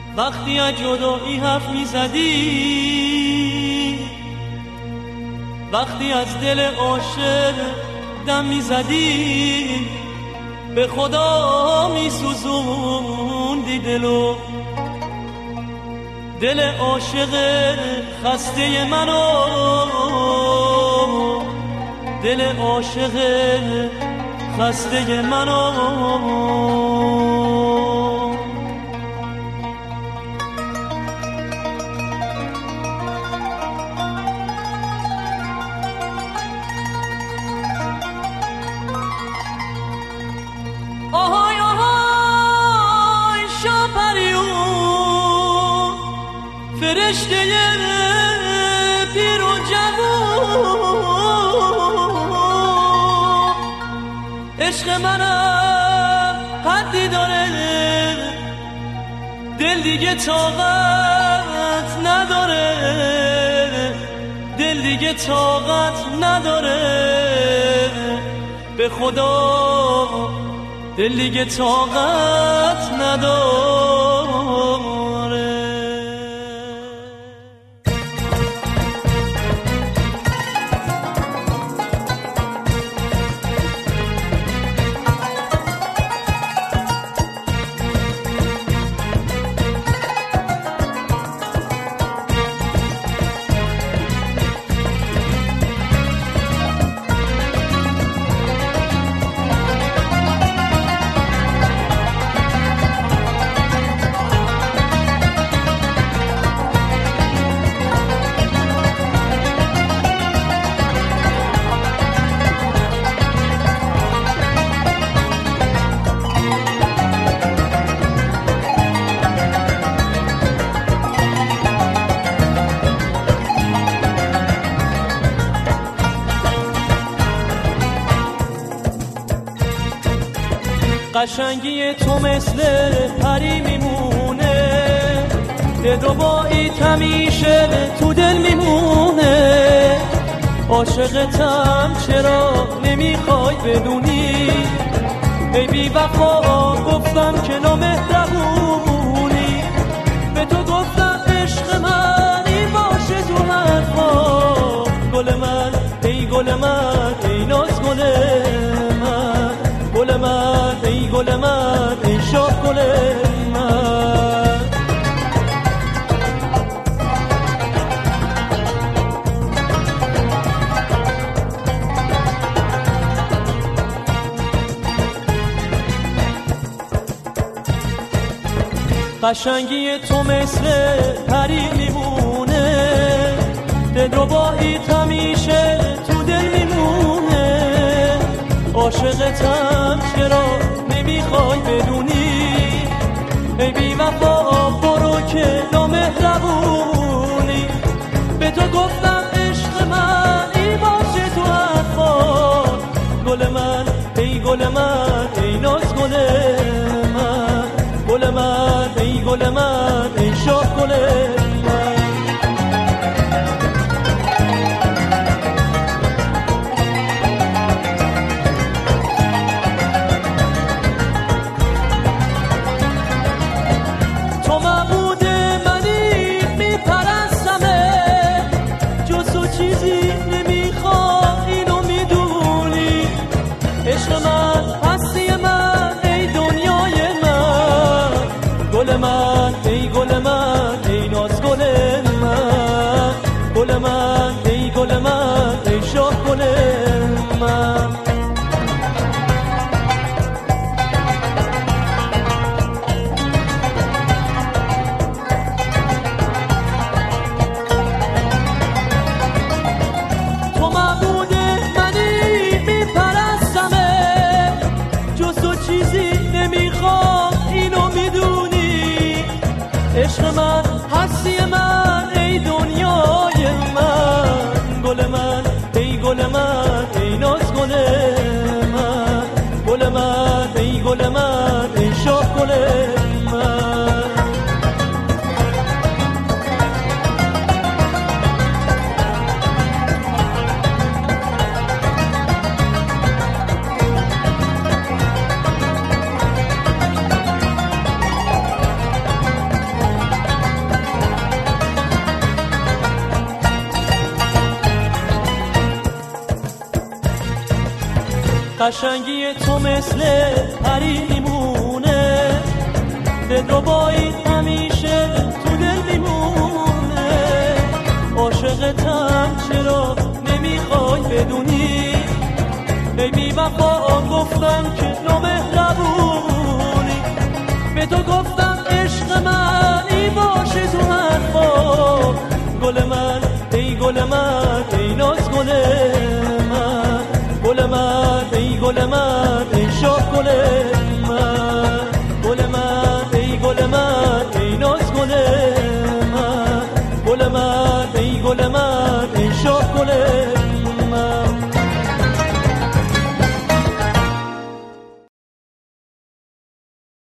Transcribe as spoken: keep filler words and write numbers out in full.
وقتی از جدایی حرف میزدی، وقتی از دل عاشق دم میزدی، به خدا میسوزوندی دلو، دل عاشق خسته منو، دل عاشق خسته منو. آهای آهای شاپریون، فرشته پیر و جوون، عشق منم حدی داره، دل دیگه طاقت نداره، دل دیگه طاقت نداره، به خدا دل دیگه طاقت نداره. قشنگی تو مثل پری میمونه، دلربایی همیشه تو دل میمونه، عاشقتم چرا نمیخوای بدونی، ای بی وفا گفتم که نامهربونی، به تو گفتم عشق منی باشه تو حرفا، گل من ای گل من ای ناز گل من، گل من ای گل من ای شاه گل من. قشنگی تو مثل پری میمونه، دلربایی همیشه تو دل میمونه، عاشقتم چرا نمیخوای بدونی، ای بی وفا برو که نامهربونی، به تو گفتم عشق من ای باشه تو حرفا، گل من ای گل من ای ناز گل من، گل من ای گل من ای شاه گل من. تو معبود منی میپرستمه، جز تو چیزی نمیخوام اینو میدونی، عشق من هستی من ای دنیای من، گل من ای گل من ای ناز گل من، گل من ای گل من ای شاه گل من. تو معبود منی میپرستمه، جز تو چیزی نمیخوام اینو میدونی، عشق من هستی من ای دنیای من، گل من ای گل من ای ناز گل من، گل من ای گل من ای شاه گل من. قشنگی تو مثل پری میمونه، دلربایی همیشه تو دل میمونه. عاشقتم چرا نمیخوای بدونی، ای بی وفا گفتم که نامهربونی. به تو گفتم عشق من ای باشه تو حرفا، گل من ای گل من ای ناز گل من، گل من ای گل من ای شاه گل من، گل من ای گل من ای ناز گل من، گل من ای گل من ای شاه گل